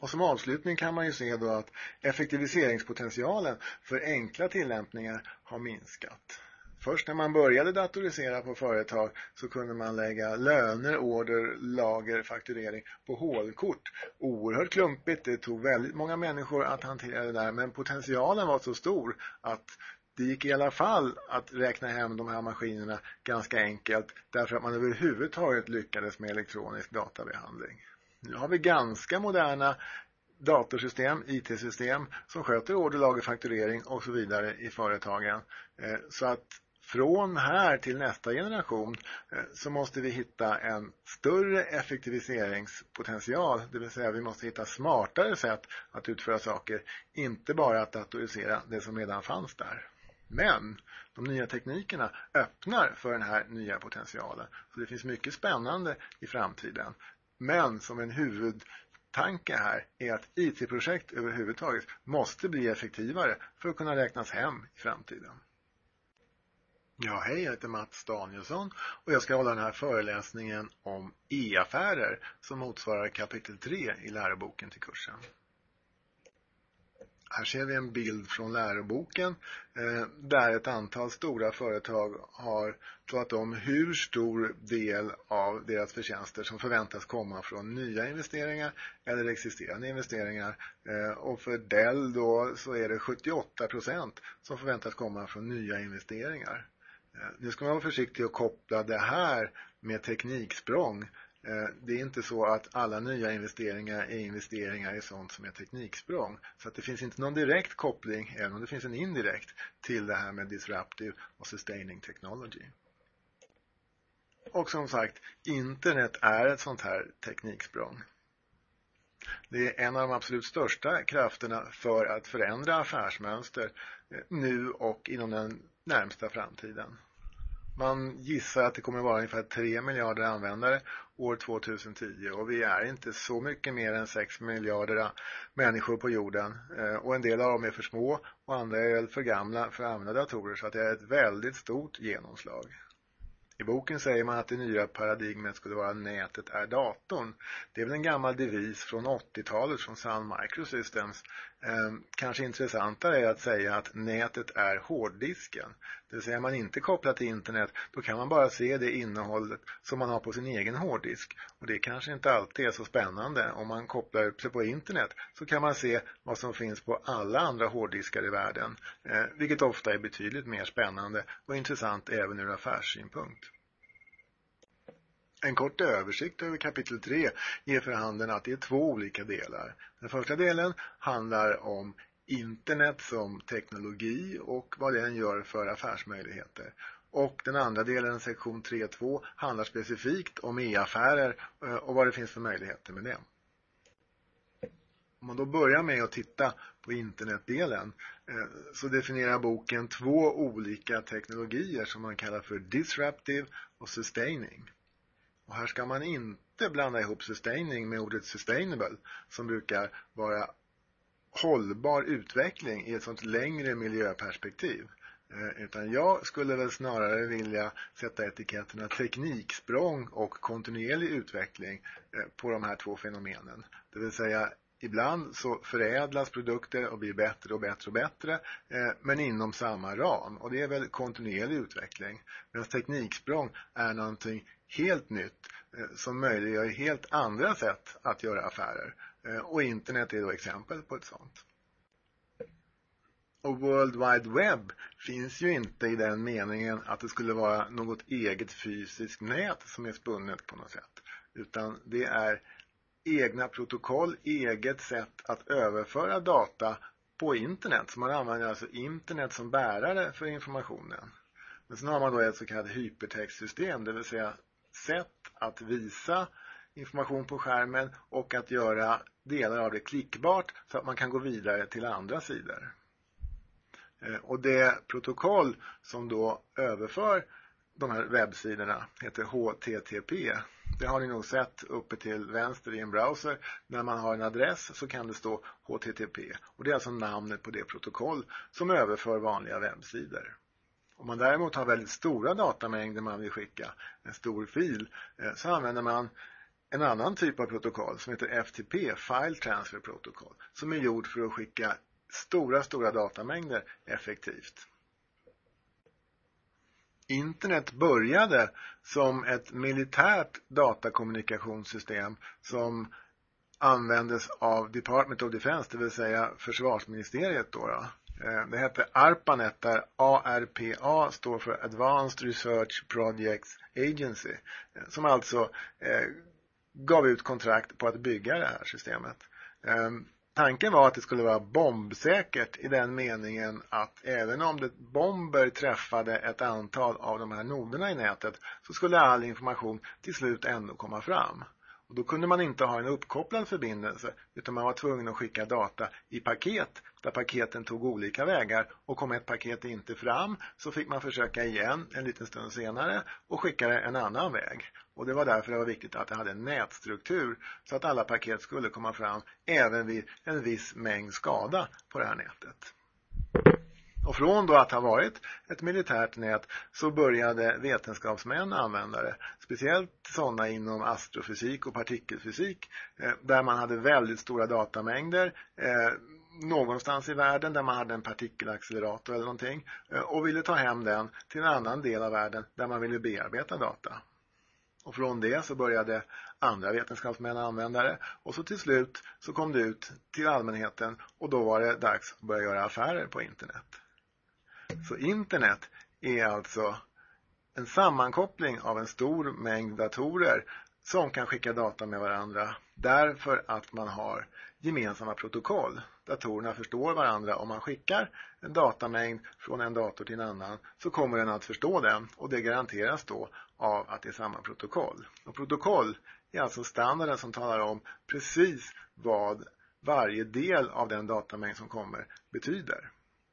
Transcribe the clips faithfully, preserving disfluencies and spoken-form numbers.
Och som avslutning kan man ju se då att effektiviseringspotentialen för enkla tillämpningar har minskat. Först när man började datorisera på företag så kunde man lägga löner, order, lager, fakturering på hålkort. Oerhört klumpigt, det tog väldigt många människor att hantera det där, men potentialen var så stor att det gick i alla fall att räkna hem de här maskinerna ganska enkelt därför att man överhuvudtaget lyckades med elektronisk databehandling. Nu har vi ganska moderna datorsystem, I T-system som sköter order, lager, fakturering och så vidare i företagen. Så att från här till nästa generation så måste vi hitta en större effektiviseringspotential, det vill säga vi måste hitta smartare sätt att utföra saker, inte bara att datorisera det som redan fanns där. Men de nya teknikerna öppnar för den här nya potentialen, så det finns mycket spännande i framtiden. Men som en huvudtanke här är att I T-projekt överhuvudtaget måste bli effektivare för att kunna räknas hem i framtiden. Ja, hej, jag heter Mats Danielsson och jag ska hålla den här föreläsningen om e-affärer som motsvarar kapitel tre i läroboken till kursen. Här ser vi en bild från läroboken eh, där ett antal stora företag har talat om hur stor del av deras förtjänster som förväntas komma från nya investeringar eller existerande investeringar. Eh, och för Dell då så är det sjuttioåtta procent som förväntas komma från nya investeringar. Eh, nu ska man vara försiktig att koppla det här med tekniksprång. Det är inte så att alla nya investeringar är investeringar i sånt som är tekniksprång. Så att det finns inte någon direkt koppling, även om det finns en indirekt, till det här med disruptive och sustaining technology. Och som sagt, internet är ett sånt här tekniksprång. Det är en av de absolut största krafterna för att förändra affärsmönster nu och inom den närmsta framtiden. Man gissar att det kommer att vara ungefär tre miljarder användare år tjugohundratio och vi är inte så mycket mer än sex miljarder människor på jorden. Och en del av dem är för små och andra är för gamla för att använda datorer, så att det är ett väldigt stort genomslag. I boken säger man att det nya paradigmet skulle vara nätet är datorn. Det är väl en gammal devis från åttiotalet från Sun Microsystems. Eh, kanske intressantare är att säga att nätet är hårddisken. Det vill säga man inte kopplat till internet, då kan man bara se det innehållet som man har på sin egen hårddisk. Och det kanske inte alltid är så spännande. Om man kopplar upp sig på internet så kan man se vad som finns på alla andra hårddiskar i världen. Eh, vilket ofta är betydligt mer spännande och intressant även ur affärssynpunkt. En kort översikt över kapitel tre ger för handen att det är två olika delar. Den första delen handlar om internet som teknologi och vad den gör för affärsmöjligheter. Och den andra delen, sektion tre punkt två, handlar specifikt om e-affärer och vad det finns för möjligheter med det. Om man då börjar med att titta på internetdelen så definierar boken två olika teknologier som man kallar för disruptive och sustaining. Och här ska man inte blanda ihop sustaining med ordet sustainable som brukar vara hållbar utveckling i ett sånt längre miljöperspektiv. Eh, utan jag skulle väl snarare vilja sätta etiketterna tekniksprång och kontinuerlig utveckling eh, på de här två fenomenen. Det vill säga ibland så förädlas produkter och blir bättre och bättre och bättre eh, men inom samma ram. Och det är väl kontinuerlig utveckling. Medan tekniksprång är någonting helt nytt eh, som möjliggör helt andra sätt att göra affärer. Eh, och internet är då exempel på ett sånt. Och World Wide Web finns ju inte i den meningen att det skulle vara något eget fysiskt nät som är spunnet på något sätt. Utan det är egna protokoll, eget sätt att överföra data på internet. Så man använder alltså internet som bärare för informationen. Men sen har man då ett så kallat hypertextsystem, det vill säga sätt att visa information på skärmen och att göra delar av det klickbart så att man kan gå vidare till andra sidor. Och det protokoll som då överför de här webbsidorna heter H T T P. Det har ni nog sett uppe till vänster i en browser. När man har en adress så kan det stå H T T P. Och det är alltså namnet på det protokoll som överför vanliga webbsidor. Om man däremot har väldigt stora datamängder man vill skicka, en stor fil, så använder man en annan typ av protokoll som heter F T P, File Transfer Protocol, som är gjord för att skicka stora, stora datamängder effektivt. Internet började som ett militärt datakommunikationssystem som användes av Department of Defense, det vill säga försvarsministeriet då. då. Det hette ARPANET, där A R P A står för Advanced Research Projects Agency, som alltså eh, gav ut kontrakt på att bygga det här systemet. Eh, tanken var att det skulle vara bombsäkert i den meningen att även om det bomber träffade ett antal av de här noderna i nätet, så skulle all information till slut ändå komma fram. Och då kunde man inte ha en uppkopplad förbindelse, utan man var tvungen att skicka data i paket, där paketen tog olika vägar, och kom ett paket inte fram så fick man försöka igen en liten stund senare och skicka det en annan väg. Och det var därför det var viktigt att det hade en nätstruktur så att alla paket skulle komma fram även vid en viss mängd skada på det här nätet. Och från då att ha varit ett militärt nät så började vetenskapsmän använda det. Speciellt sådana inom astrofysik och partikelfysik, eh, där man hade väldigt stora datamängder eh, någonstans i världen där man hade en partikelaccelerator eller någonting, eh, och ville ta hem den till en annan del av världen där man ville bearbeta data. Och från det så började andra vetenskapsmän använda det, och så till slut så kom det ut till allmänheten, och då var det dags att börja göra affärer på internet. Så internet är alltså en sammankoppling av en stor mängd datorer som kan skicka data med varandra därför att man har gemensamma protokoll. Datorerna förstår varandra. Om man skickar en datamängd från en dator till en annan så kommer den att förstå den, och det garanteras då av att det är samma protokoll. Och protokoll är alltså standarden som talar om precis vad varje del av den datamängd som kommer betyder.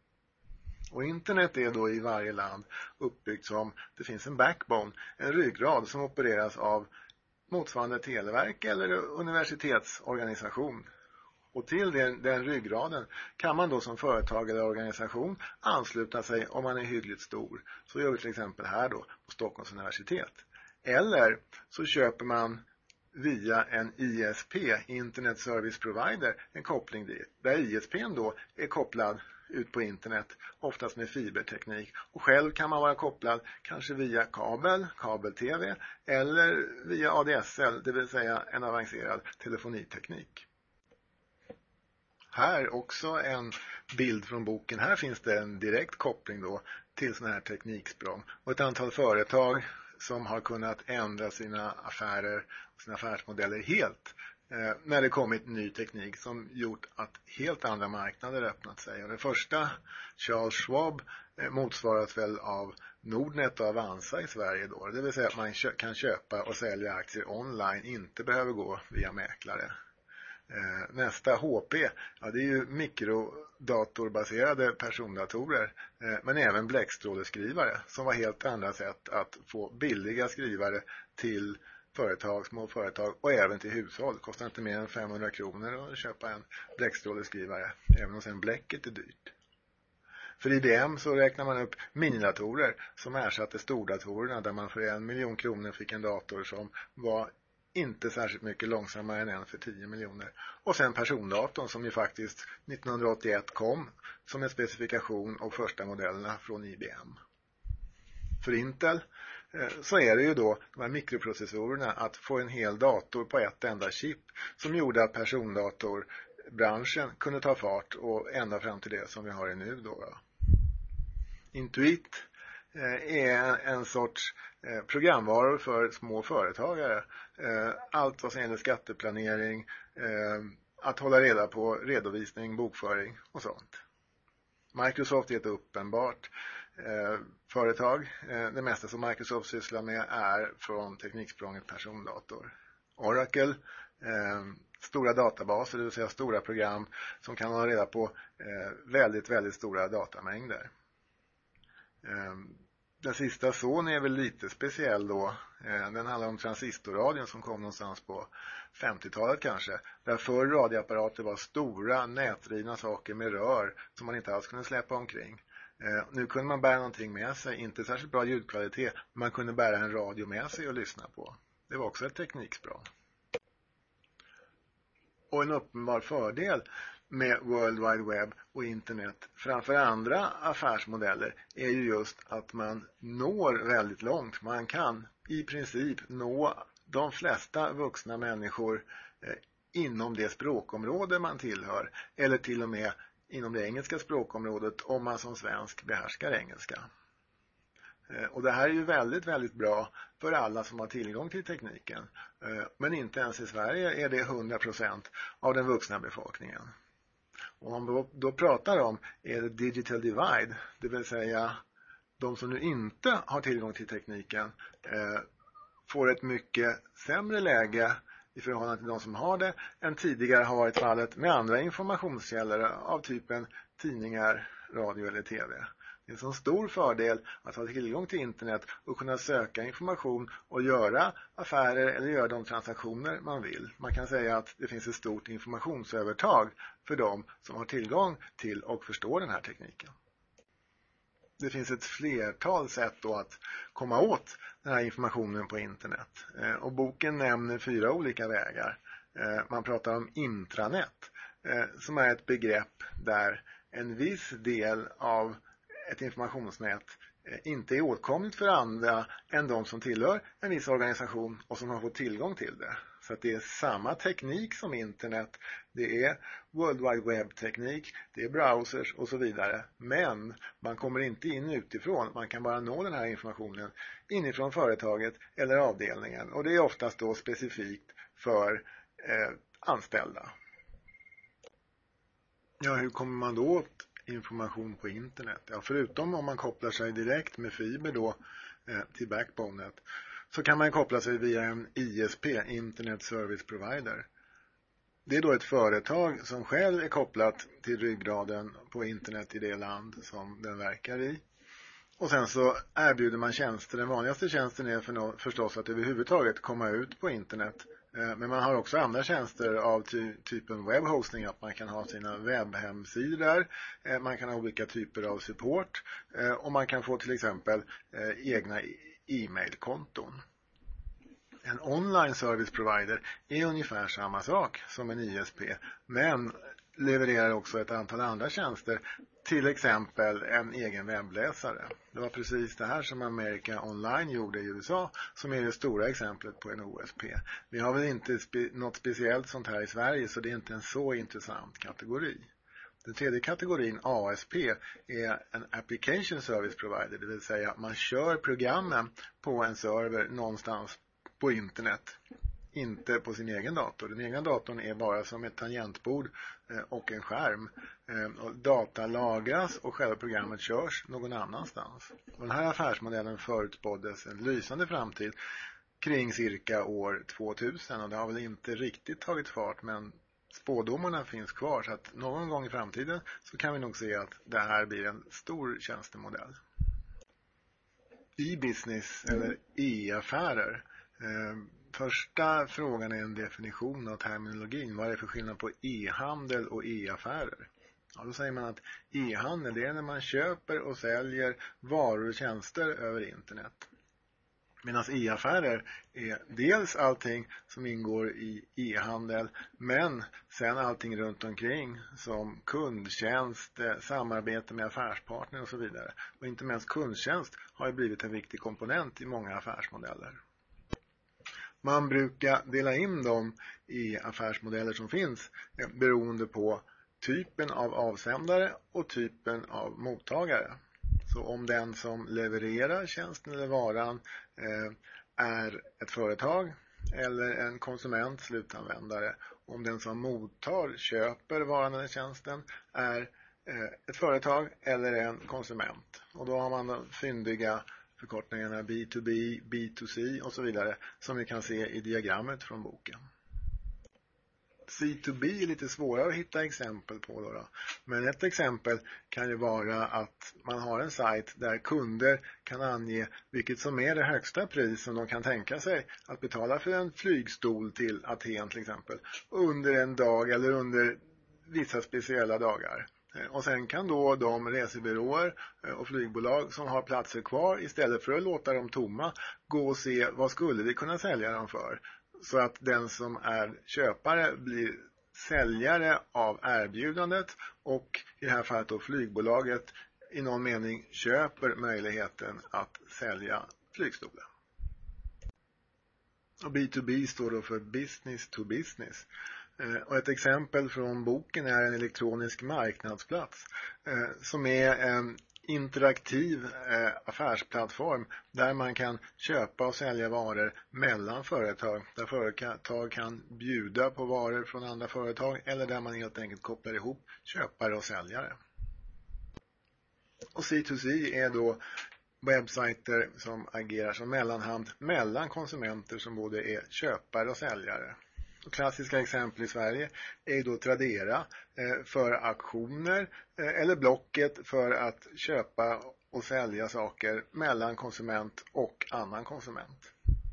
Och internet är då i varje land uppbyggt som det finns en backbone, en ryggrad som opereras av motsvarande televerk eller universitetsorganisation. Och till den, den ryggraden kan man då som företag eller organisation ansluta sig om man är hyggligt stor. Så gör vi till exempel här då på Stockholms universitet. Eller så köper man via en I S P, Internet Service Provider, en koppling dit. Där I S P:n då är kopplad ut på internet, oftast med fiberteknik. Och själv kan man vara kopplad kanske via kabel, kabel-tv eller via A D S L, det vill säga en avancerad telefoniteknik. Här också en bild från boken. Här finns det en direkt koppling då till sådana här tekniksprång. Och ett antal företag som har kunnat ändra sina affärer och sina affärsmodeller helt eh, när det kommit ny teknik som gjort att helt andra marknader öppnat sig. Och det första, Charles Schwab, eh, motsvaras väl av Nordnet och Avanza i Sverige då. Det vill säga att man kö- kan köpa och sälja aktier online, inte behöver gå via mäklare. Nästa, H P, ja, det är ju mikrodatorbaserade persondatorer, men även bläckstråleskrivare som var helt andra sätt att få billiga skrivare till företag, små företag och även till hushåll. Det kostar inte mer än femhundra kronor att köpa en bläckstråleskrivare, även om sen bläcket är dyrt. För I B M så räknar man upp minidatorer som ersatte stordatorerna, där man för en miljon kronor fick en dator som var inte särskilt mycket långsammare än en för tio miljoner. Och sen persondatorn som ju faktiskt nittonhundraåttioett kom som en specifikation av första modellerna från I B M. För Intel eh, så är det ju då de här mikroprocessorerna, att få en hel dator på ett enda chip, som gjorde att persondatorbranschen kunde ta fart och ända fram till det som vi har nu då. då. Intuit är en sorts programvaror för små företagare. Allt vad som gäller skatteplanering, att hålla reda på redovisning, bokföring och sånt. Microsoft är ett uppenbart företag. Det mesta som Microsoft sysslar med är från tekniksprånget persondator. Oracle, stora databaser, det vill säga stora program som kan hålla reda på väldigt, väldigt stora datamängder. Den sista Sony är väl lite speciell då. Den handlar om transistorradion som kom någonstans på femtiotalet kanske. Där förr radioapparater var stora nätdrivna saker med rör som man inte alls kunde släppa omkring. Nu kunde man bära någonting med sig, inte särskilt bra ljudkvalitet, men man kunde bära en radio med sig och lyssna på. Det var också ett tekniksprång. Och en uppenbar fördel med World Wide Web och internet framför andra affärsmodeller är ju just att man når väldigt långt. Man kan i princip nå de flesta vuxna människor eh, inom det språkområde man tillhör, eller till och med inom det engelska språkområdet om man som svensk behärskar engelska. Eh, och det här är ju väldigt, väldigt bra för alla som har tillgång till tekniken. Eh, men inte ens i Sverige är det hundra procent av den vuxna befolkningen. Och om vi då pratar om är det digital divide, det vill säga de som nu inte har tillgång till tekniken eh, får ett mycket sämre läge i förhållande till de som har det än tidigare har varit fallet med andra informationskällor av typen tidningar, radio eller tv. Det är en så stor fördel att ha tillgång till internet och kunna söka information och göra affärer eller göra de transaktioner man vill. Man kan säga att det finns ett stort informationsövertag för de som har tillgång till och förstår den här tekniken. Det finns ett flertal sätt då att komma åt den här informationen på internet. Och boken nämner fyra olika vägar. Man pratar om intranet som är ett begrepp där en viss del av ett informationsnät inte är åtkomligt för andra än de som tillhör en viss organisation och som har fått tillgång till det. Så att det är samma teknik som internet, det är World Wide Web-teknik, det är browsers och så vidare. Men man kommer inte in utifrån, man kan bara nå den här informationen inifrån företaget eller avdelningen. Och det är oftast då specifikt för eh, anställda. Ja, hur kommer man då åt information på internet? Ja, förutom om man kopplar sig direkt med fiber då eh, till backbonet, så kan man koppla sig via en I S P, Internet Service Provider. Det är då ett företag som själv är kopplat till ryggraden på internet i det land som den verkar i. Och sen så erbjuder man tjänster. Den vanligaste tjänsten är för no- förstås att överhuvudtaget komma ut på internet. Men man har också andra tjänster av ty- typen webbhosting, att man kan ha sina webbhemsidor där. Man kan ha olika typer av support och man kan få till exempel egna e-mailkonton. En online service provider är ungefär samma sak som en I S P, men levererar också ett antal andra tjänster, till exempel en egen webbläsare. Det var precis det här som America Online gjorde i U S A, som är det stora exemplet på en O S P. Vi har väl inte spe- något speciellt sånt här i Sverige, så det är inte en så intressant kategori. Den tredje kategorin, A S P, är en Application Service Provider, det vill säga man kör programmen på en server någonstans på internet, inte på sin egen dator. Den egna datorn är bara som ett tangentbord och en skärm. Och data lagras och själva programmet körs någon annanstans. Och den här affärsmodellen förutspåddes en lysande framtid kring cirka år tvåtusen, och det har väl inte riktigt tagit fart, men spådomarna finns kvar, så att någon gång i framtiden så kan vi nog se att det här blir en stor tjänstemodell. E-business eller e-affärer. Första frågan är en definition av terminologin. Vad är det för skillnad på e-handel och e-affärer? Ja, då säger man att e-handel, det är när man köper och säljer varor och tjänster över internet. Medan e-affärer är dels allting som ingår i e-handel, men sen allting runt omkring som kundtjänst, samarbete med affärspartner och så vidare. Och inte minst kundtjänst har ju blivit en viktig komponent i många affärsmodeller. Man brukar dela in dem i affärsmodeller som finns beroende på typen av avsändare och typen av mottagare. Så om den som levererar tjänsten eller varan eh, är ett företag eller en konsument, slutanvändare. Om den som mottar, köper varan eller tjänsten är eh, ett företag eller en konsument. Och då har man fyndiga förkortningarna B to B, B to C och så vidare, som vi kan se i diagrammet från boken. C to B är lite svårare att hitta exempel på då, då. Men ett exempel kan ju vara att man har en sajt där kunder kan ange vilket som är det högsta pris som de kan tänka sig att betala för en flygstol till Aten till exempel, under en dag eller under vissa speciella dagar. Och sen kan då de resebyråer och flygbolag som har platser kvar, istället för att låta dem tomma, gå och se vad skulle vi kunna sälja dem för. Så att den som är köpare blir säljare av erbjudandet och i det här fallet då flygbolaget i någon mening köper möjligheten att sälja flygstolar. Och B to B står då för business to business. Och ett exempel från boken är en elektronisk marknadsplats som är en interaktiv affärsplattform där man kan köpa och sälja varor mellan företag. Där företag kan bjuda på varor från andra företag eller där man helt enkelt kopplar ihop köpare och säljare. Och C to C är då webbsajter som agerar som mellanhand mellan konsumenter som både är köpare och säljare. Och klassiska exempel i Sverige är då Tradera för auktioner eller Blocket för att köpa och sälja saker mellan konsument och annan konsument.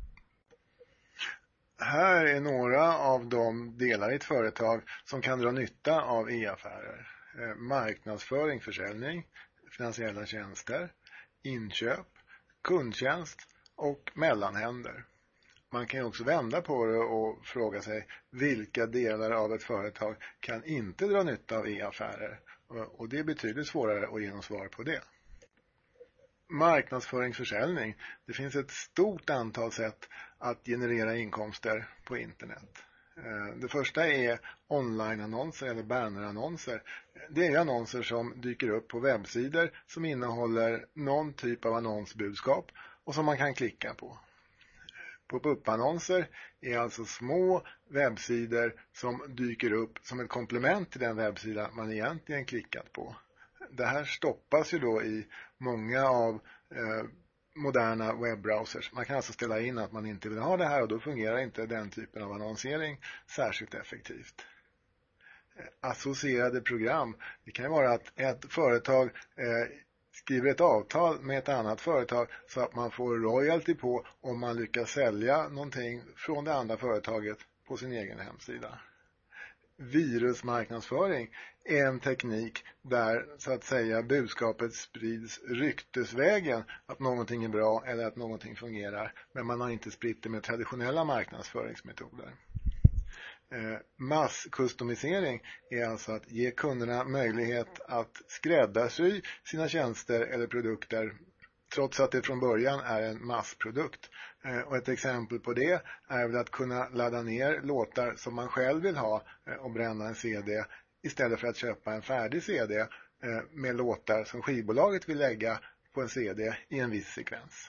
Här är några av de delar i ett företag som kan dra nytta av e-affärer. Marknadsföring, försäljning, finansiella tjänster, inköp, kundtjänst och mellanhänder. Man kan ju också vända på det och fråga sig vilka delar av ett företag kan inte dra nytta av e-affärer. Och det är betydligt svårare att ge någon svar på det. Marknadsföringsförsäljning. Det finns ett stort antal sätt att generera inkomster på internet. Det första är online-annonser eller bannerannonser. Det är annonser som dyker upp på webbsidor som innehåller någon typ av annonsbudskap och som man kan klicka på. Pop-up-annonser är alltså små webbsidor som dyker upp som ett komplement till den webbsida man egentligen klickat på. Det här stoppas ju då i många av eh, moderna webbrowsers. Man kan alltså ställa in att man inte vill ha det här och då fungerar inte den typen av annonsering särskilt effektivt. Associerade program. Det kan ju vara att ett företag eh, skriver ett avtal med ett annat företag så att man får royalty på om man lyckas sälja någonting från det andra företaget på sin egen hemsida. Virusmarknadsföring är en teknik där så att säga budskapet sprids ryktesvägen att någonting är bra eller att någonting fungerar, men man har inte spritt det med traditionella marknadsföringsmetoder. Eh, masskustomisering är alltså att ge kunderna möjlighet att skräddarsy sina tjänster eller produkter trots att det från början är en massprodukt. Eh, och ett exempel på det är väl att kunna ladda ner låtar som man själv vill ha eh, och bränna en C D istället för att köpa en färdig C D eh, med låtar som skivbolaget vill lägga på en C D i en viss sekvens.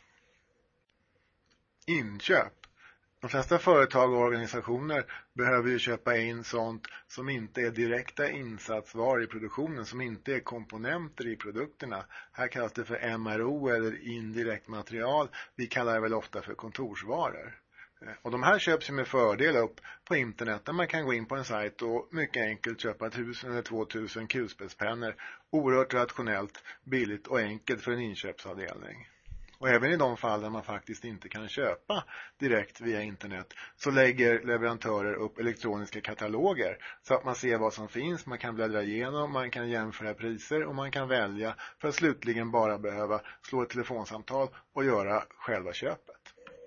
Inköp. De flesta företag och organisationer behöver ju köpa in sånt som inte är direkta insatsvaror i produktionen, som inte är komponenter i produkterna. Här kallas det för M R O eller indirekt material. Vi kallar det väl ofta för kontorsvaror. Och de här köps ju med fördel upp på internet där man kan gå in på en sajt och mycket enkelt köpa tusen eller tvåtusen kulspetspennor. Oerhört rationellt, billigt och enkelt för en inköpsavdelning. Och även i de fall där man faktiskt inte kan köpa direkt via internet så lägger leverantörer upp elektroniska kataloger så att man ser vad som finns, man kan bläddra igenom, man kan jämföra priser och man kan välja för att slutligen bara behöva slå ett telefonsamtal och göra själva köpet.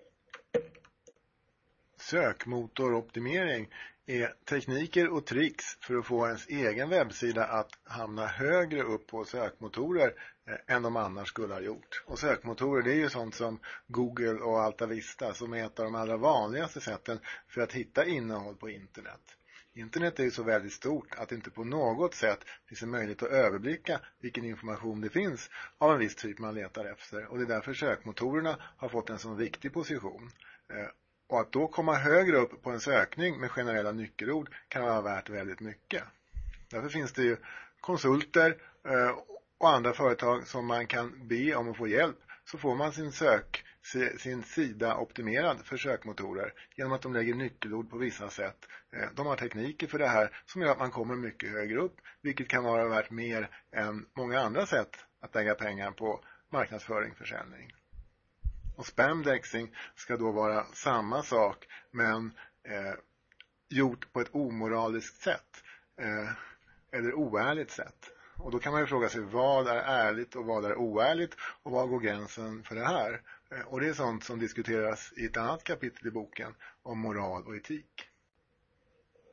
Sökmotoroptimering är tekniker och tricks för att få ens egen webbsida att hamna högre upp på sökmotorer än de annars skulle ha gjort. Och sökmotorer, det är ju sånt som Google och Alta Vista som är ett av de allra vanligaste sätten för att hitta innehåll på internet. Internet är ju så väldigt stort att det inte på något sätt finns en möjlighet att överblicka vilken information det finns av en viss typ man letar efter. Och det är därför sökmotorerna har fått en sån viktig position. Och att då komma högre upp på en sökning med generella nyckelord kan vara värt väldigt mycket. Därför finns det ju konsulter och andra företag som man kan be om att få hjälp. Så får man sin, sök, sin sida optimerad för sökmotorer genom att de lägger nyckelord på vissa sätt. De har tekniker för det här som gör att man kommer mycket högre upp, vilket kan vara värt mer än många andra sätt att lägga pengar på marknadsföring, försäljning. Och spamdexing ska då vara samma sak men eh, gjort på ett omoraliskt sätt eh, eller oärligt sätt. Och då kan man ju fråga sig vad är ärligt och vad är oärligt och var går gränsen för det här. Eh, och det är sånt som diskuteras i ett annat kapitel i boken om moral och etik.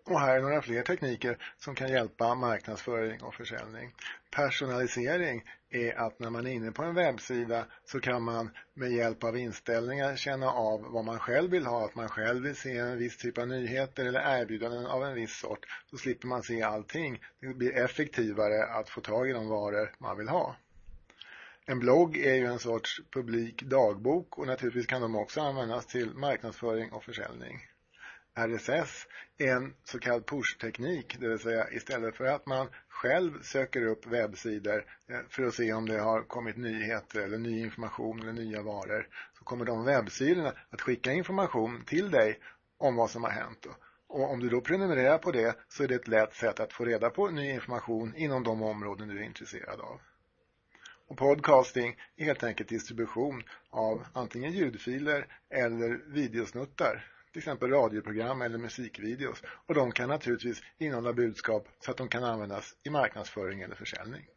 Och här är några fler tekniker som kan hjälpa marknadsföring och försäljning. Personalisering är att när man är inne på en webbsida så kan man med hjälp av inställningar känna av vad man själv vill ha. Att man själv vill se en viss typ av nyheter eller erbjudanden av en viss sort. Så slipper man se allting. Det blir effektivare att få tag i de varor man vill ha. En blogg är ju en sorts publik dagbok och naturligtvis kan de också användas till marknadsföring och försäljning. R S S är en så kallad push-teknik, det vill säga istället för att man själv söker upp webbsidor för att se om det har kommit nyheter eller ny information eller nya varor, så kommer de webbsidorna att skicka information till dig om vad som har hänt. Och om du då prenumererar på det så är det ett lätt sätt att få reda på ny information inom de områden du är intresserad av. Och podcasting är helt enkelt distribution av antingen ljudfiler eller videosnuttar. Till exempel radioprogram eller musikvideos. Och de kan naturligtvis innehålla budskap så att de kan användas i marknadsföring eller försäljning.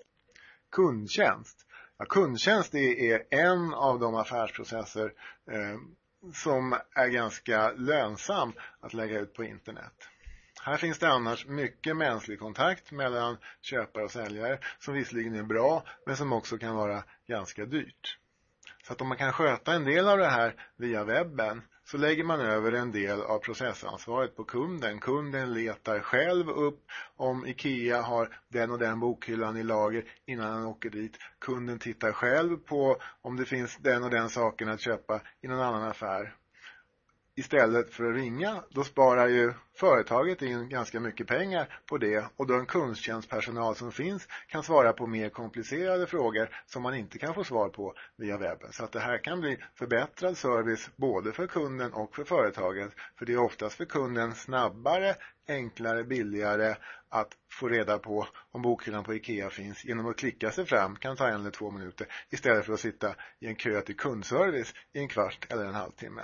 Kundtjänst. Ja, kundtjänst är en av de affärsprocesser eh, som är ganska lönsam att lägga ut på internet. Här finns det annars mycket mänsklig kontakt mellan köpare och säljare som visserligen är bra men som också kan vara ganska dyrt. Så att om man kan sköta en del av det här via webben så lägger man över en del av processansvaret på kunden. Kunden letar själv upp om IKEA har den och den bokhyllan i lager innan han åker dit. Kunden tittar själv på om det finns den och den saken att köpa i någon annan affär. Istället för att ringa, då sparar ju företaget in ganska mycket pengar på det och den kundtjänstpersonal som finns kan svara på mer komplicerade frågor som man inte kan få svar på via webben. Så att det här kan bli förbättrad service både för kunden och för företaget, för det är oftast för kunden snabbare, enklare, billigare att få reda på om bokhyllan på IKEA finns genom att klicka sig fram, kan ta en eller två minuter istället för att sitta i en kö till kundservice i en kvart eller en halvtimme.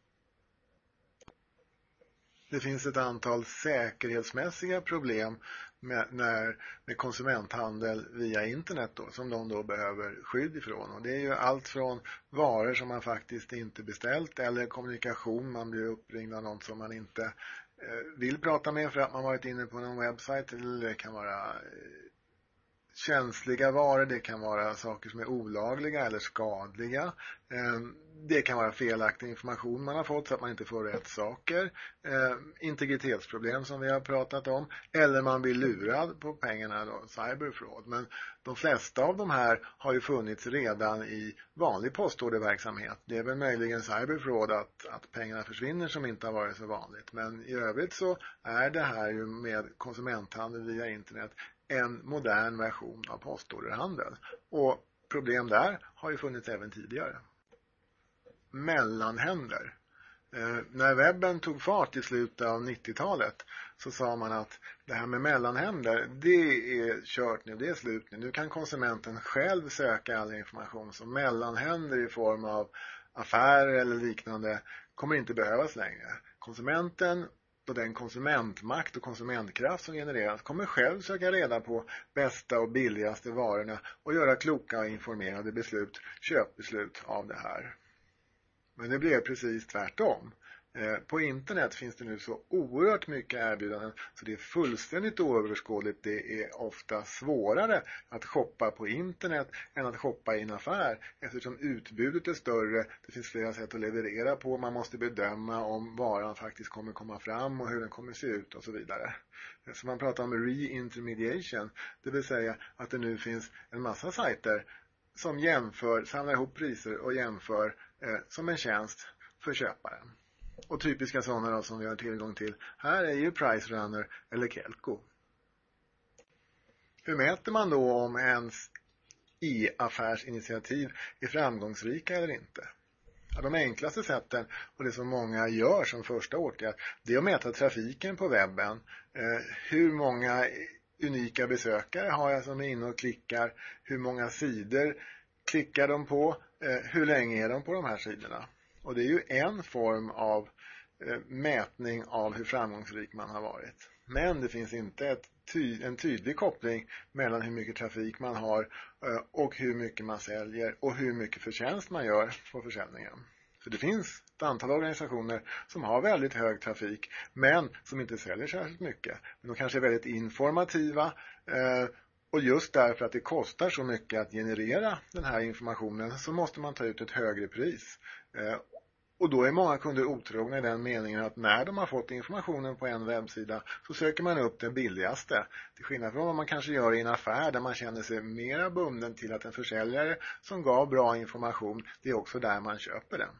Det finns ett antal säkerhetsmässiga problem med, när, med konsumenthandel via internet då, som de då behöver skydd ifrån. Och det är ju allt från varor som man faktiskt inte beställt eller kommunikation, man blir uppringd av någon som man inte eh, vill prata med för att man varit inne på någon webbsajt, eller det kan vara eh, känsliga varor, det kan vara saker som är olagliga eller skadliga. Eh, Det kan vara felaktig information man har fått så att man inte får rätt saker. Eh, integritetsproblem som vi har pratat om. Eller man blir lurad på pengarna då, cyberfraud. Men de flesta av de här har ju funnits redan i vanlig postorderverksamhet. Det är väl möjligen cyberfraud att, att pengarna försvinner som inte har varit så vanligt. Men i övrigt så är det här ju med konsumenthandel via internet en modern version av postorderhandel. Och problem där har ju funnits även tidigare. Mellanhänder. Eh, när webben tog fart i slutet av nittiotalet så sa man att det här med mellanhänder, det är kört nu, det är slut nu. Nu kan konsumenten själv söka all information, så mellanhänder i form av affärer eller liknande kommer inte behövas längre. Konsumenten och den konsumentmakt och konsumentkraft som genereras kommer själv söka reda på bästa och billigaste varorna och göra kloka och informerade beslut, köpbeslut av det här. Men det blev precis tvärtom. På internet finns det nu så oerhört mycket erbjudanden så det är fullständigt oöverskådligt. Det är ofta svårare att shoppa på internet än att shoppa i en affär eftersom utbudet är större. Det finns flera sätt att leverera på. Man måste bedöma om varan faktiskt kommer komma fram och hur den kommer se ut och så vidare. Så man pratar om re-intermediation, det vill säga att det nu finns en massa sajter som jämför, samlar ihop priser och jämför eh, som en tjänst för köparen. Och typiska sådana då, som vi har tillgång till här är ju PriceRunner eller Kelko. Hur mäter man då om ens e-affärsinitiativ är framgångsrika eller inte? Ja, de enklaste sätten och det som många gör som första åtgärd, det är att mäta trafiken på webben. Eh, hur många unika besökare har jag som är inne och klickar? Hur många sidor klickar de på? Eh, hur länge är de på de här sidorna? Och det är ju en form av eh, mätning av hur framgångsrik man har varit. Men det finns inte ett ty- en tydlig koppling mellan hur mycket trafik man har eh, och hur mycket man säljer och hur mycket förtjänst man gör på försäljningen. Så det finns ett antal organisationer som har väldigt hög trafik men som inte säljer särskilt mycket. Men de kanske är väldigt informativa eh, och just därför att det kostar så mycket att generera den här informationen så måste man ta ut ett högre pris. Eh, och då är många kunder otrogna i den meningen att när de har fått informationen på en webbsida så söker man upp det billigaste. Till skillnad från vad man kanske gör i en affär där man känner sig mera bunden till att en försäljare som gav bra information, det är också där man köper den.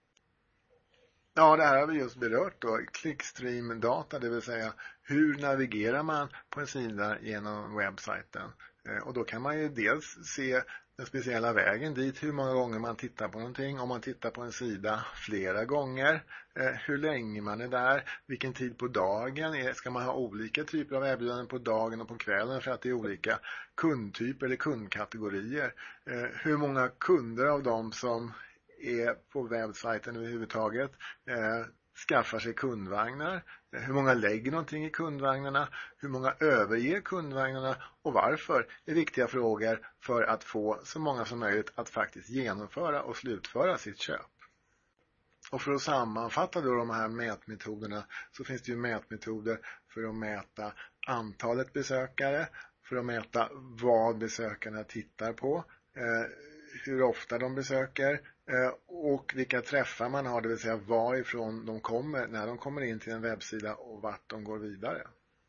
Ja, det här har vi just berört då, clickstream data, det vill säga hur navigerar man på en sida genom webbsajten. Och då kan man ju dels se den speciella vägen dit, hur många gånger man tittar på någonting, om man tittar på en sida flera gånger, hur länge man är där, vilken tid på dagen, ska man ha olika typer av erbjudanden på dagen och på kvällen för att det är olika kundtyper eller kundkategorier, hur många kunder av dem som är på webbsajten överhuvudtaget eh, skaffar sig kundvagnar, hur många lägger någonting i kundvagnarna, hur många överger kundvagnarna och varför är viktiga frågor för att få så många som möjligt att faktiskt genomföra och slutföra sitt köp. Och för att sammanfatta då de här mätmetoderna så finns det ju mätmetoder för att mäta antalet besökare, för att mäta vad besökarna tittar på, eh, hur ofta de besöker och vilka träffar man har, det vill säga varifrån de kommer när de kommer in till en webbsida och vart de går vidare.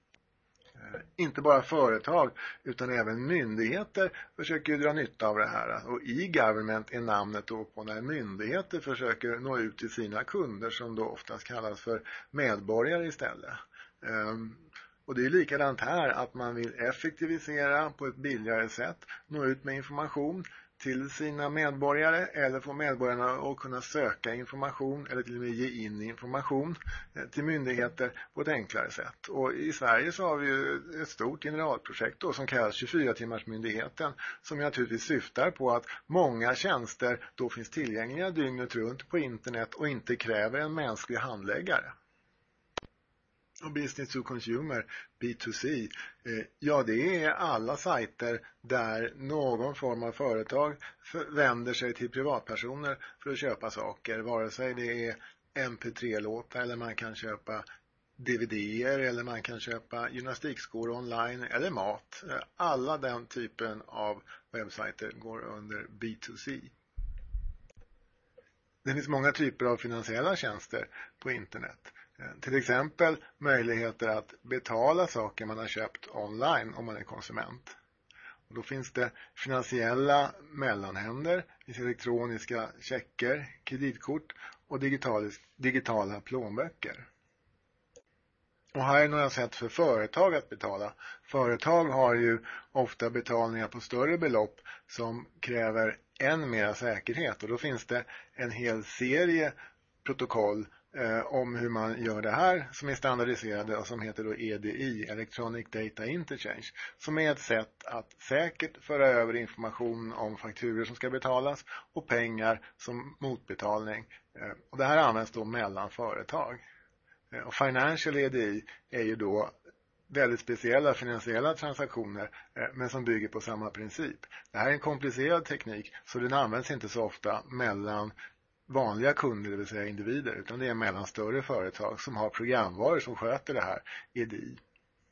Inte bara företag utan även myndigheter försöker dra nytta av det här. Och e-government är namnet då på när myndigheter försöker nå ut till sina kunder som då oftast kallas för medborgare istället. Och det är likadant här att man vill effektivisera på ett billigare sätt, nå ut med information till sina medborgare eller få medborgarna att kunna söka information eller till och med ge in information till myndigheter på ett enklare sätt. Och i Sverige så har vi ju ett stort generalprojekt då som kallas tjugofyra-timmarsmyndigheten som naturligtvis syftar på att många tjänster då finns tillgängliga dygnet runt på internet och inte kräver en mänsklig handläggare. Och business to consumer, B to C, eh, ja det är alla sajter där någon form av företag vänder sig till privatpersoner för att köpa saker. Vare sig det är M P tre-låtar eller man kan köpa D V D-er eller man kan köpa gymnastikskor online eller mat. Alla den typen av webbsajter går under B to C. Det finns många typer av finansiella tjänster på internet. Till exempel möjligheter att betala saker man har köpt online om man är konsument. Och då finns det finansiella mellanhänder, det finns elektroniska checker, kreditkort och digitala plånböcker. Och här är några sätt för företag att betala. Företag har ju ofta betalningar på större belopp som kräver än mer säkerhet och då finns det en hel serie protokoll eh, om hur man gör det här som är standardiserade och som heter då E D I, Electronic Data Interchange, som är ett sätt att säkert föra över information om fakturor som ska betalas och pengar som motbetalning. Eh, och det här används då mellan företag. Eh, och Financial E D I är ju då väldigt speciella finansiella transaktioner eh, men som bygger på samma princip. Det här är en komplicerad teknik så den används inte så ofta mellan vanliga kunder, det vill säga individer, utan det är mellan större företag som har programvaror som sköter det här E D I.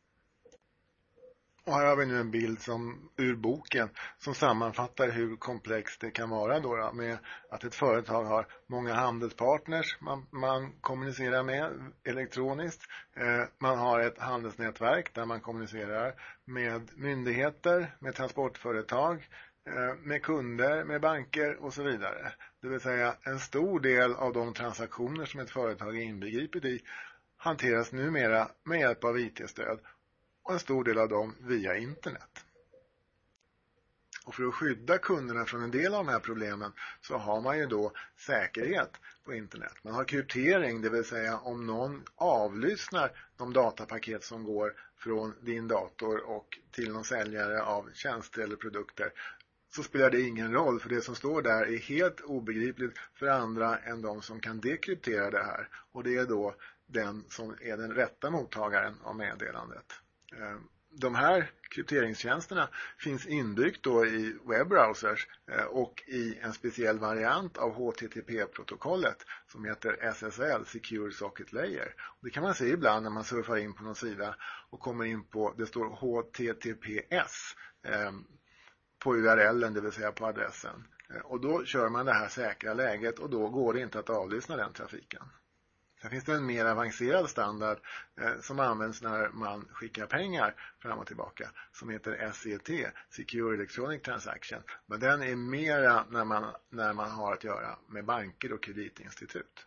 Och här har vi nu en bild som, ur boken som sammanfattar hur komplext det kan vara då, då med att ett företag har många handelspartners man, man kommunicerar med elektroniskt. Eh, man har ett handelsnätverk där man kommunicerar med myndigheter, med transportföretag, eh, med kunder, med banker och så vidare. Det vill säga en stor del av de transaktioner som ett företag är inbegripet i hanteras numera med hjälp av I T-stöd. Och en stor del av dem via internet. Och för att skydda kunderna från en del av de här problemen så har man ju då säkerhet på internet. Man har kryptering, det vill säga om någon avlyssnar de datapaket som går från din dator och till någon säljare av tjänster eller produkter så spelar det ingen roll för det som står där är helt obegripligt för andra än de som kan dekryptera det här. Och det är då den som är den rätta mottagaren av meddelandet. de här krypteringstjänsterna finns inbyggt då i webbrowsers och i en speciell variant av H T T P-protokollet som heter S S L, Secure Socket Layer. Det kan man se ibland när man surfar in på någon sida och kommer in på, det står H T T P S eh, på U R L:en, det vill säga på adressen. Och då kör man det här säkra läget och då går det inte att avlyssna den trafiken. Sen finns det en mer avancerad standard eh, som används när man skickar pengar fram och tillbaka som heter S E T, Secure Electronic Transaction. Men den är mera när man, när man har att göra med banker och kreditinstitut.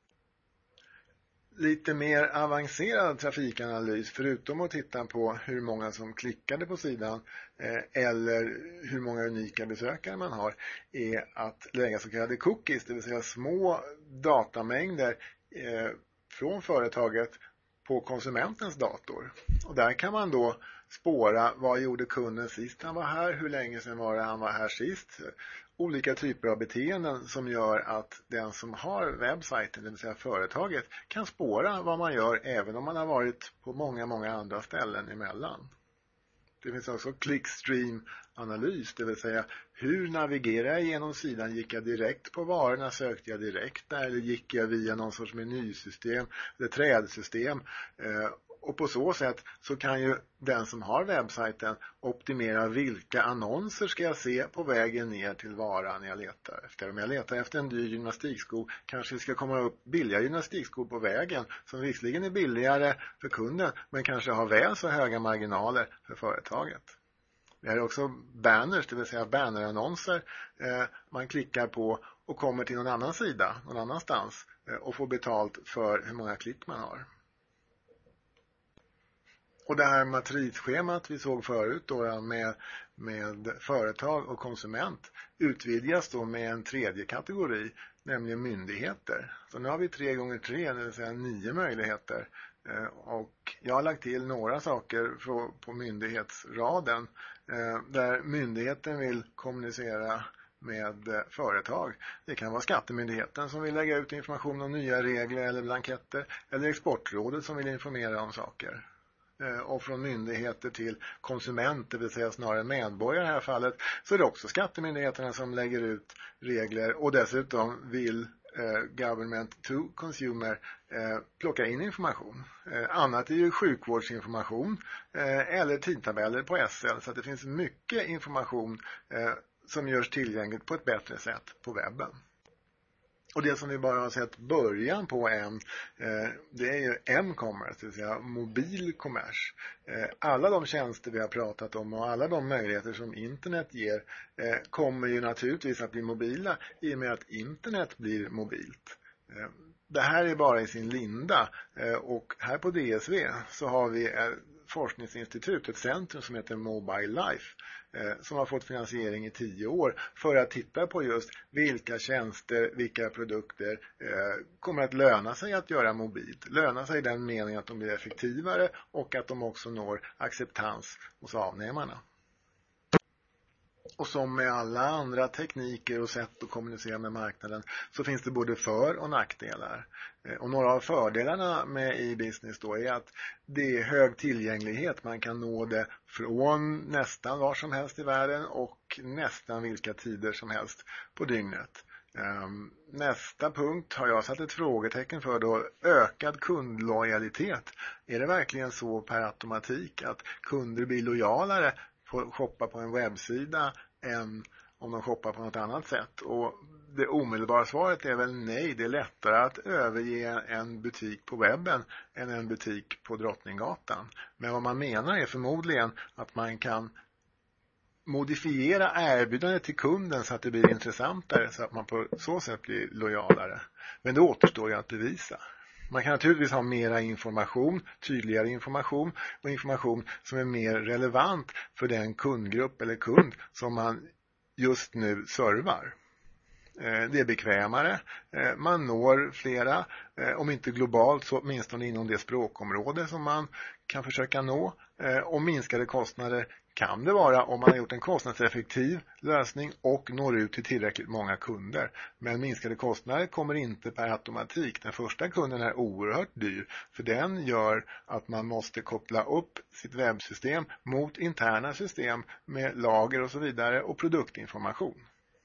Lite mer avancerad trafikanalys, förutom att titta på hur många som klickade på sidan eh, eller hur många unika besökare man har, är att lägga så kallade cookies, det vill säga små datamängder eh, från företaget på konsumentens dator. Och där kan man då spåra vad gjorde kunden sist han var här, hur länge sedan var det han var här sist. Olika typer av beteenden som gör att den som har webbsajten, det vill säga företaget, kan spåra vad man gör även om man har varit på många, många andra ställen emellan. Det finns också clickstream-analys, det vill säga hur navigerar jag genom sidan? Gick jag direkt på varorna, sökte jag direkt där eller gick jag via någon sorts menysystem eller trädsystem? Och på så sätt så kan ju den som har webbsajten optimera vilka annonser ska jag se på vägen ner till varan jag letar efter. Om jag letar efter en dyr gymnastiksko kanske det ska komma upp billiga gymnastikskor på vägen som visserligen är billigare för kunden men kanske har väl så höga marginaler för företaget. Det är också banners, det vill säga bannerannonser eh, man klickar på och kommer till någon annan sida, någon annanstans eh, och får betalt för hur många klick man har. Och det här matrisschemat vi såg förut då med, med företag och konsument utvidgas då med en tredje kategori, nämligen myndigheter. Så nu har vi tre gånger tre, det vill säga nio möjligheter. Och jag har lagt till några saker på myndighetsraden där myndigheten vill kommunicera med företag. Det kan vara skattemyndigheten som vill lägga ut information om nya regler eller blanketter eller exportrådet som vill informera om saker. Och från myndigheter till konsumenter, det vill säga snarare medborgare i det här fallet, så är det också skattemyndigheterna som lägger ut regler och dessutom vill eh, government to consumer eh, plocka in information. Eh, annat är ju sjukvårdsinformation eh, eller tidtabeller på S L, så att det finns mycket information eh, som görs tillgängligt på ett bättre sätt på webben. Och det som vi bara har sett början på än, eh, det är ju m-commerce, det vill säga mobil kommers. Eh, alla de tjänster vi har pratat om och alla de möjligheter som internet ger eh, kommer ju naturligtvis att bli mobila i och med att internet blir mobilt. Eh, det här är bara i sin linda eh, och här på D S V så har vi ett forskningsinstitut, ett centrum som heter Mobile Life, som har fått finansiering i tio år för att titta på just vilka tjänster, vilka produkter eh, kommer att löna sig att göra mobilt. Löna sig i den meningen att de blir effektivare och att de också når acceptans hos avnämarna. Och som med alla andra tekniker och sätt att kommunicera med marknaden så finns det både för- och nackdelar. Och några av fördelarna med e-business då är att det är hög tillgänglighet. Man kan nå det från nästan var som helst i världen och nästan vilka tider som helst på dygnet. Nästa punkt har jag satt ett frågetecken för då, ökad kundlojalitet. Är det verkligen så per automatik att kunder blir lojalare på att shoppa på en webbsida än om de shoppar på något annat sätt? Och det omedelbara svaret är väl nej. Det är lättare att överge en butik på webben än en butik på Drottninggatan. Men vad man menar är förmodligen att man kan modifiera erbjudandet till kunden så att det blir intressantare så att man på så sätt blir lojalare. Men det återstår ju att bevisa. Man kan naturligtvis ha mera information, tydligare information och information som är mer relevant för den kundgrupp eller kund som man just nu servar. Det är bekvämare, man når flera, om inte globalt så åtminstone inom det språkområde som man kan försöka nå. Och minskade kostnader kan det vara om man har gjort en kostnadseffektiv lösning och når ut till tillräckligt många kunder. Men minskade kostnader kommer inte per automatik. Den första kunden är oerhört dyr, för den gör att man måste koppla upp sitt webbsystem mot interna system med lager och så vidare och produktinformation.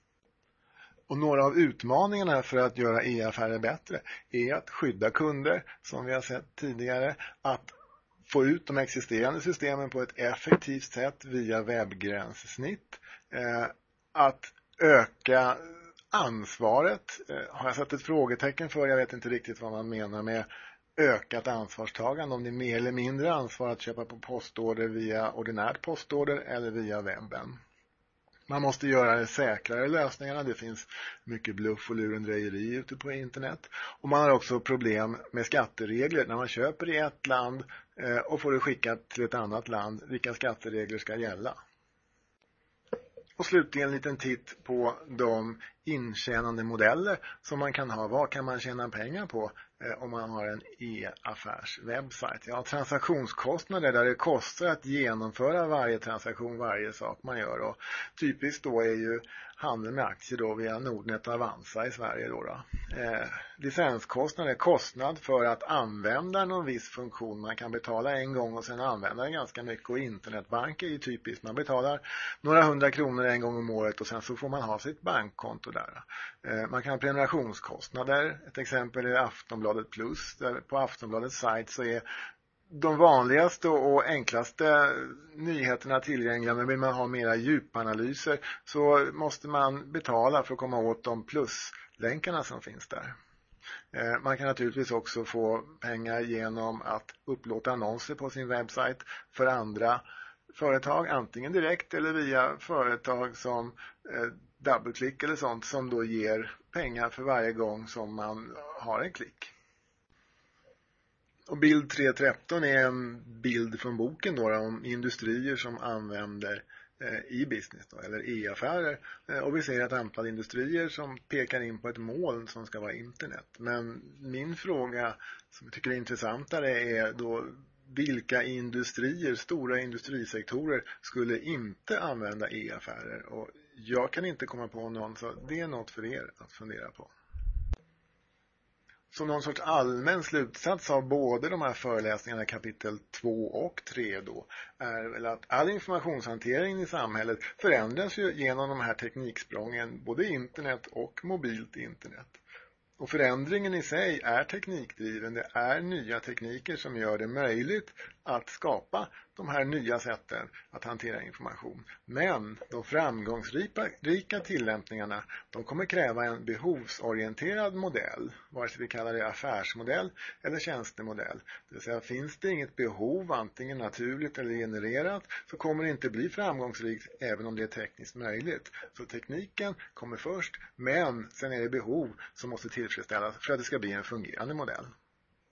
Och några av utmaningarna för att göra e-affärer bättre är att skydda kunder, som vi har sett tidigare, att få ut de existerande systemen på ett effektivt sätt via webbgränssnitt, eh, att öka ansvaret. Eh, har jag satt ett frågetecken för, jag vet inte riktigt vad man menar med ökat ansvarstagande, om det är mer eller mindre ansvar att köpa på postorder via ordinärt postorder eller via webben. Man måste göra det säkrare lösningarna. Det finns mycket bluff och lurendrejeri ute på internet. Och man har också problem med skatteregler. När man köper i ett land och får det skickat till ett annat land, vilka skatteregler ska gälla? Och slutligen en liten titt på de intjänande modeller som man kan ha. Vad kan man tjäna pengar på eh, om man har en e-affärswebbsajt? Ja, transaktionskostnader där det kostar att genomföra varje transaktion, varje sak man gör. Och typiskt då är ju handel med aktier då via Nordnet och Avanza i Sverige. Då då. Eh, licenskostnader, kostnad för att använda någon viss funktion. Man kan betala en gång och sen använda den ganska mycket. Och internetbank är ju typiskt. Man betalar några hundra kronor en gång om året och sen så får man ha sitt bankkonto där. Eh, man kan ha prenumerationskostnader. Ett exempel är Aftonbladet Plus. Där på Aftonbladets sajt så är de vanligaste och enklaste nyheterna tillgängliga, men vill man ha mera djupanalyser så måste man betala för att komma åt de pluslänkarna som finns där. Man kan naturligtvis också få pengar genom att upplåta annonser på sin webbsajt för andra företag, antingen direkt eller via företag som DoubleClick eller sånt som då ger pengar för varje gång som man har en klick. Och bild tre tretton är en bild från boken då, om industrier som använder eh, e-business då, eller e-affärer. Eh, och vi ser ett antal industrier som pekar in på ett moln som ska vara internet. Men min fråga som jag tycker är intressantare är då vilka industrier, stora industrisektorer skulle inte använda e-affärer? Och jag kan inte komma på någon, så det är något för er att fundera på. Så någon sorts allmän slutsats av både de här föreläsningarna kapitel två och tre då är väl att all informationshantering i samhället förändras ju genom de här tekniksprången, både internet och mobilt internet. Och förändringen i sig är teknikdriven, det är nya tekniker som gör det möjligt att skapa de här nya sätten att hantera information. Men de framgångsrika tillämpningarna, de kommer kräva en behovsorienterad modell, vare sig vi kallar det affärsmodell eller tjänstemodell. Det vill säga, finns det inget behov, antingen naturligt eller genererat, så kommer det inte bli framgångsrikt även om det är tekniskt möjligt. Så tekniken kommer först, men sen är det behov som måste tillfredsställas för att det ska bli en fungerande modell.